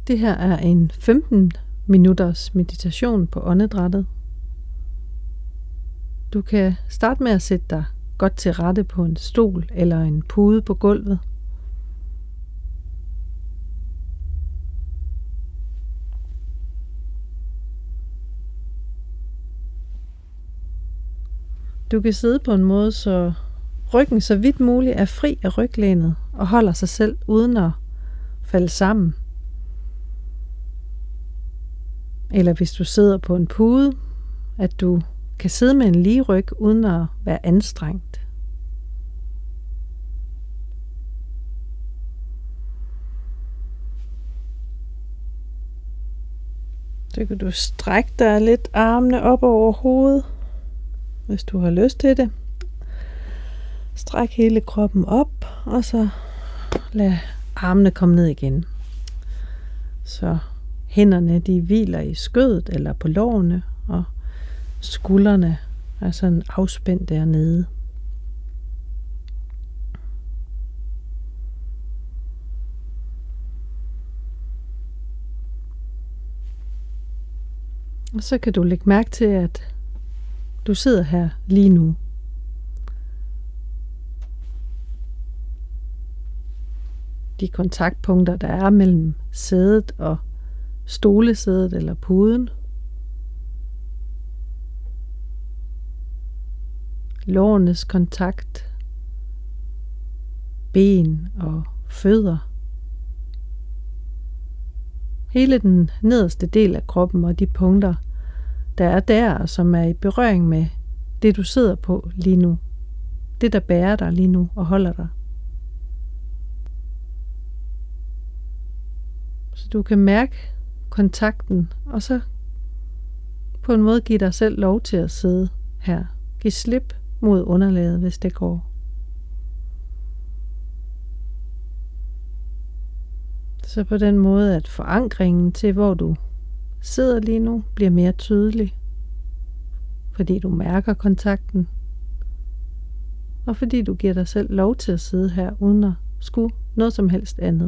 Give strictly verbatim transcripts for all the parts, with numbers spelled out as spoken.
Det her er en femten minutters meditation på åndedrættet. Du kan starte med at sætte dig godt til rette på en stol eller en pude på gulvet. Du kan sidde på en måde, så ryggen så vidt muligt er fri af ryglænet og holder sig selv uden at falde sammen. Eller hvis du sidder på en pude, at du kan sidde med en lige ryg uden at være anstrengt. Så kan du strække dig lidt armene op over hovedet, hvis du har lyst til det. Stræk hele kroppen op, og så lad armene komme ned igen. Så hænderne de hviler i skødet eller på lårene, og skuldrene er sådan afspændt dernede. Og så kan du lægge mærke til, at du sidder her lige nu. De kontaktpunkter, der er mellem sædet og stolesædet eller puden. Lårenes kontakt. Ben og fødder. Hele den nederste del af kroppen og de punkter, der er der, som er i berøring med det, du sidder på lige nu. Det, der bærer dig lige nu og holder dig. Så du kan mærke kontakten, og så på en måde give dig selv lov til at sidde her. Giv slip mod underlaget, hvis det går. Så på den måde, at forankringen til, hvor du sidder lige nu, bliver mere tydelig. Fordi du mærker kontakten. Og fordi du giver dig selv lov til at sidde her, uden at skulle noget som helst andet.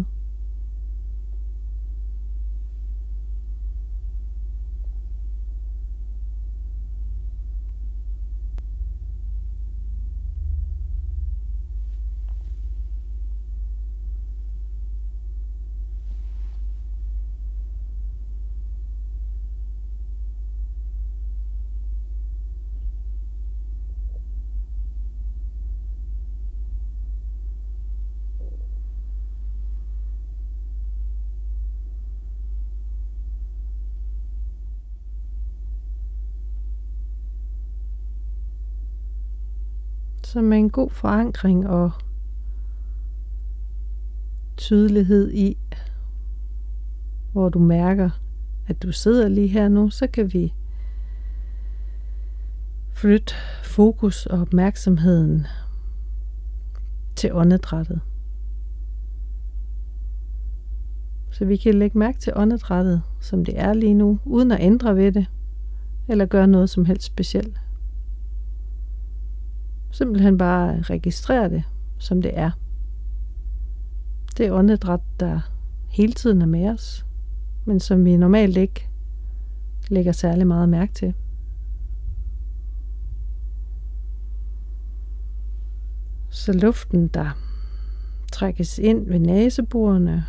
Så med en god forankring og tydelighed i, hvor du mærker, at du sidder lige her nu, så kan vi flytte fokus og opmærksomheden til åndedrættet. Så vi kan lægge mærke til åndedrættet, som det er lige nu, uden at ændre ved det, eller gøre noget som helst specielt. Simpelthen bare registrere det, som det er. Det er åndedræt, der hele tiden er med os, men som vi normalt ikke lægger særlig meget mærke til. Så luften, der trækkes ind ved næseborene,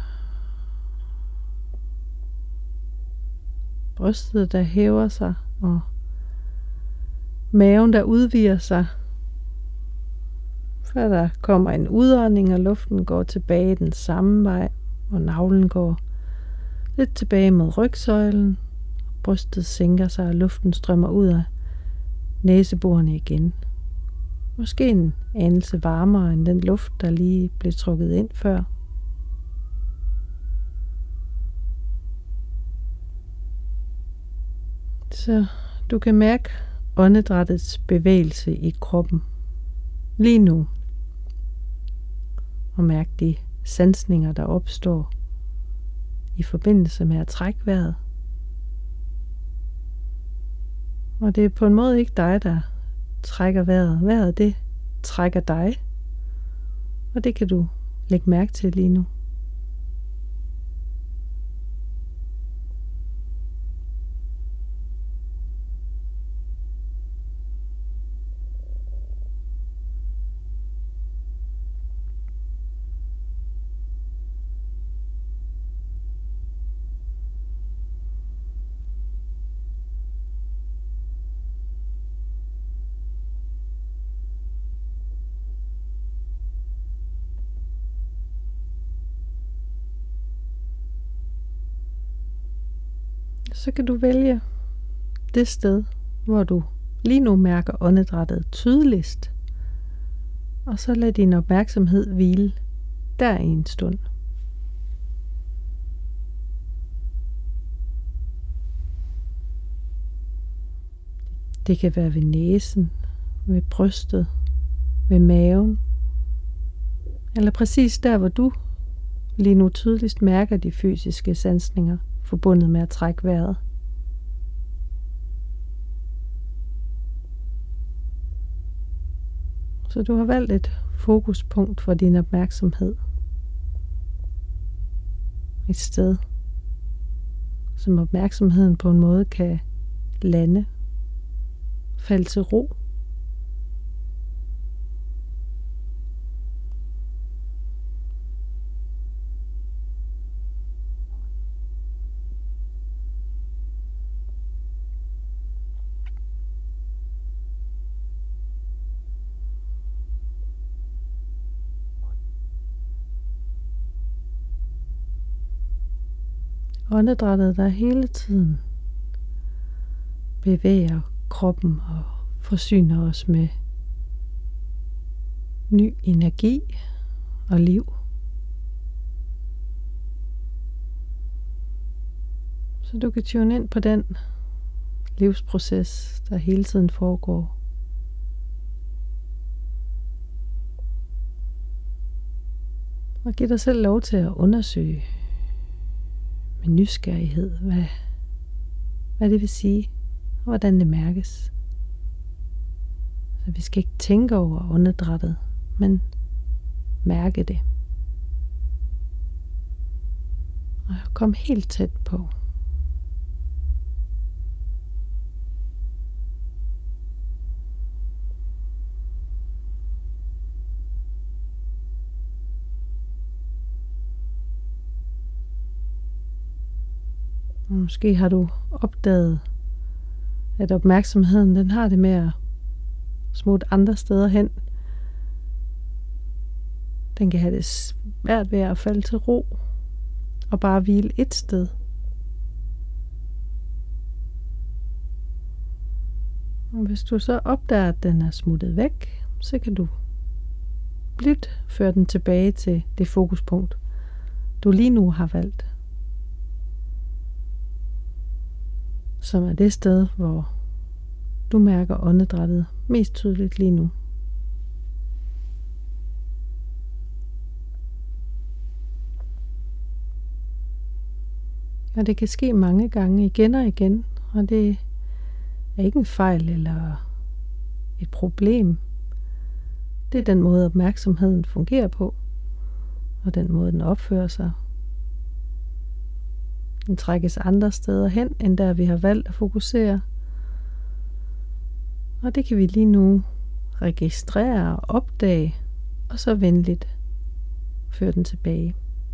brystet, der hæver sig, og maven, der udvider sig, før der kommer en udånding, og luften går tilbage den samme vej, og navlen går lidt tilbage mod rygsøjlen. Brystet sænker sig, og luften strømmer ud af næseborene igen. Måske en anelse varmere end den luft, der lige blev trukket ind før. Så du kan mærke åndedrættets bevægelse i kroppen lige nu. Og mærk de sansninger, der opstår i forbindelse med at trække vejret. Og det er på en måde ikke dig, der trækker vejret. Vejret, det trækker dig. Og det kan du lægge mærke til lige nu. så kan du vælge det sted, hvor du lige nu mærker åndedrættet tydeligst, og så lad din opmærksomhed hvile der i en stund. Det kan være ved næsen, ved brystet, ved maven, eller præcis der, hvor du lige nu tydeligst mærker de fysiske sansninger forbundet med at trække vejret. Så du har valgt et fokuspunkt for din opmærksomhed. Et sted, som opmærksomheden på en måde kan lande, falde til ro. Åndedrættet, der hele tiden bevæger kroppen og forsyner os med ny energi og liv. Så du kan tune ind på den livsproces, der hele tiden foregår. Og giv dig selv lov til at undersøge med nysgerrighed, hvad, hvad det vil sige, og hvordan det mærkes. Så vi skal ikke tænke over åndedrættet, men mærke det. Og kom helt tæt på. Måske har du opdaget, at opmærksomheden den har det med at smutte andre steder hen. Den kan have det svært ved at falde til ro og bare hvile et sted. Og hvis du så opdager, at den er smuttet væk, så kan du blidt føre den tilbage til det fokuspunkt, du lige nu har valgt. Som er det sted, hvor du mærker åndedrættet mest tydeligt lige nu. Og det kan ske mange gange igen og igen, og det er ikke en fejl eller et problem. Det er den måde, opmærksomheden fungerer på, og den måde, den opfører sig. Den trækkes andre steder hen, end der vi har valgt at fokusere. Og det kan vi lige nu registrere og opdage, og så venligt føre den tilbage.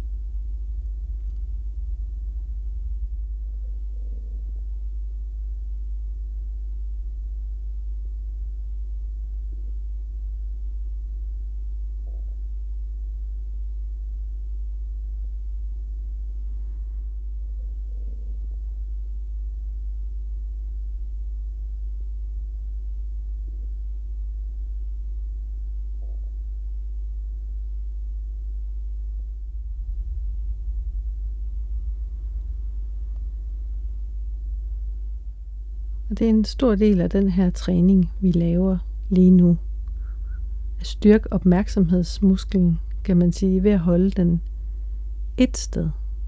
Og det er en stor del af den her træning, vi laver lige nu. At styrke opmærksomhedsmusklen, kan man sige, ved at holde den et sted.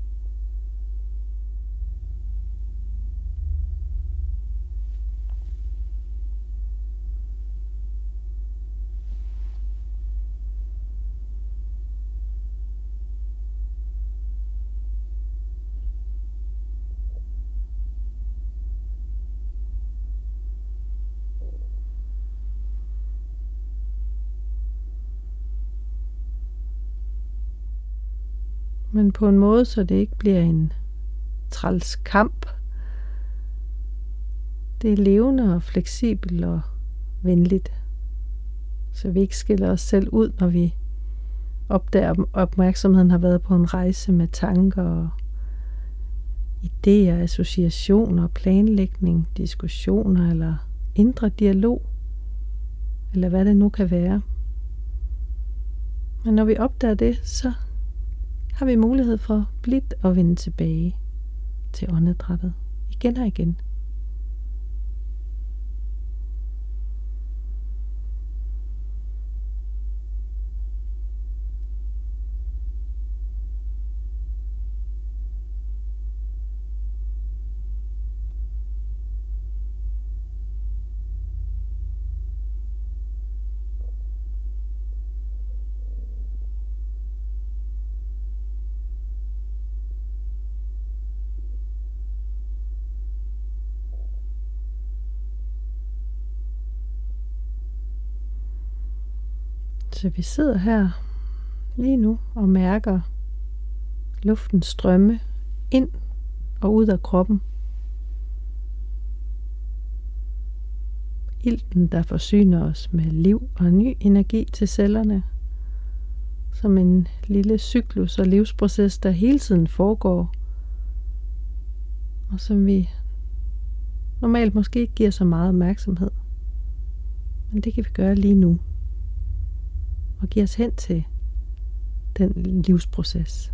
Men på en måde, så det ikke bliver en træls kamp. Det er levende og fleksibelt og venligt. Så vi ikke skiller os selv ud, når vi opdager, at opmærksomheden har været på en rejse med tanker og idéer, associationer, planlægning, diskussioner eller indre dialog, eller hvad det nu kan være. Men når vi opdager det, så har vi mulighed for blidt at vende tilbage til åndedrættet igen og igen. Så vi sidder her lige nu og mærker luften strømme ind og ud af kroppen. Ilten, der forsyner os med liv og ny energi til cellerne, som en lille cyklus og livsproces, der hele tiden foregår, og som vi normalt måske ikke giver så meget opmærksomhed. Men det kan vi gøre lige nu, og give os hen til den livsproces.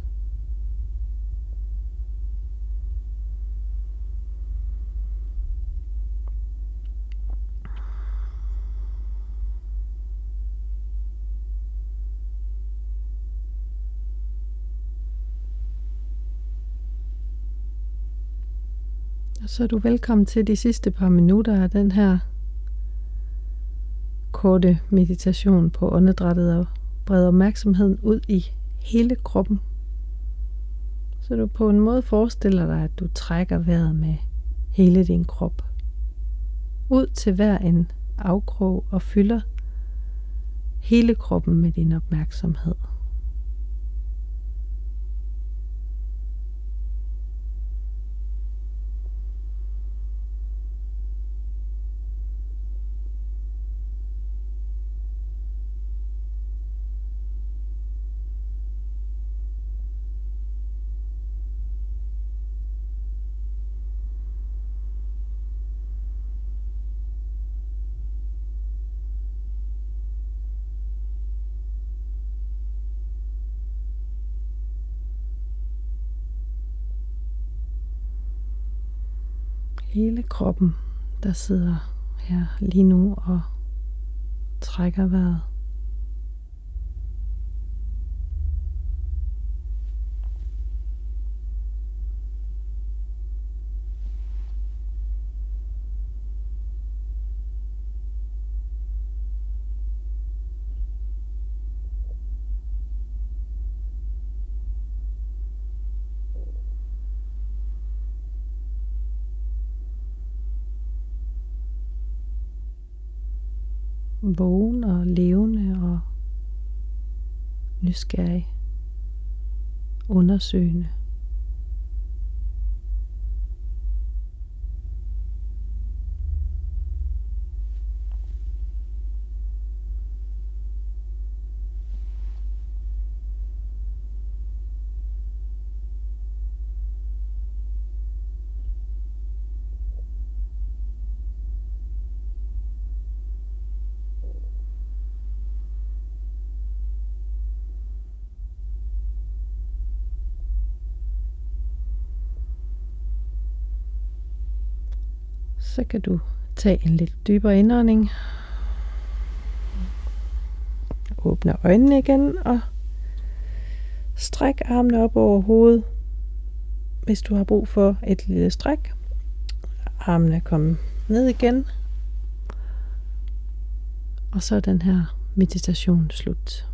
Og så er du velkommen til de sidste par minutter af den her korte meditation på åndedrættet og brede opmærksomheden ud i hele kroppen. Så du på en måde forestiller dig, at du trækker vejret med hele din krop ud til hver en afkrog og fylder hele kroppen med din opmærksomhed. Hele kroppen, der sidder her lige nu og trækker vejret. Vågen og levende og nysgerrig, undersøgende. Så kan du tage en lidt dybere indånding. Åbne øjnene igen og stræk armene op over hovedet, hvis du har brug for et lille stræk. Armene kommer ned igen. Og så er den her meditation slut.